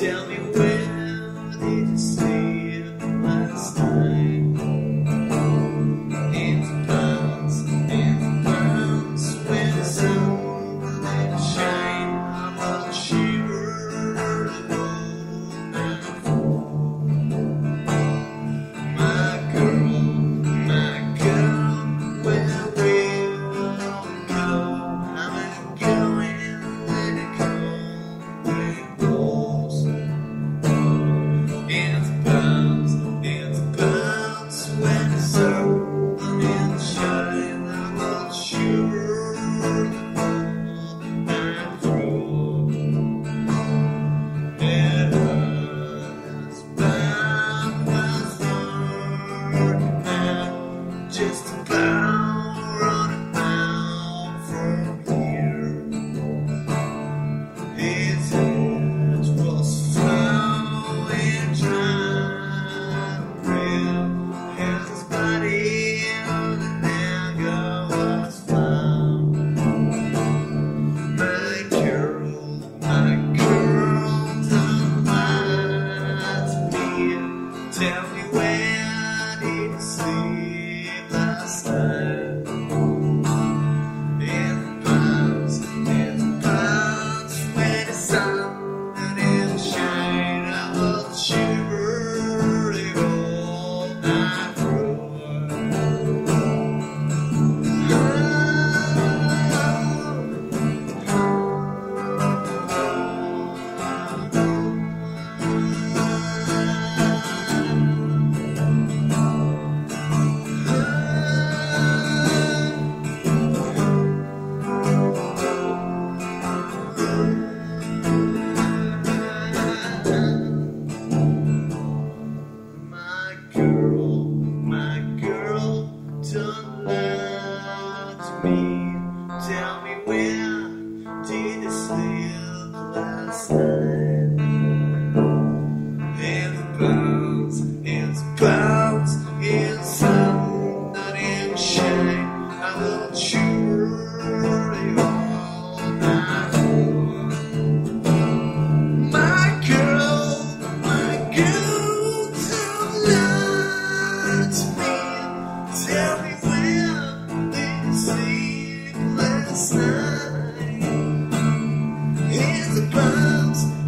Tell me where did you sleep last night? In the clouds, when the sun didn't shine, I will shiver and fall. My girl, where will you go? I'm going where it goes. In the clouds, when the sun didn't shine, I will shiver and fall. And as bad as just about running out from here. His head was flowing dry, red, and his body on the never was found. My girl, don't lie to me. Tell me where did you sleep last night? In the clouds, when the sun didn't shine, I will shiver all night through. My girl, don't lie to me. Tell me where did you sleep last night? In the clouds, in the sun that didn't shine, I will shiver all night through. My girl, don't lie to me. Tell me where did you sleep last night? In the clouds.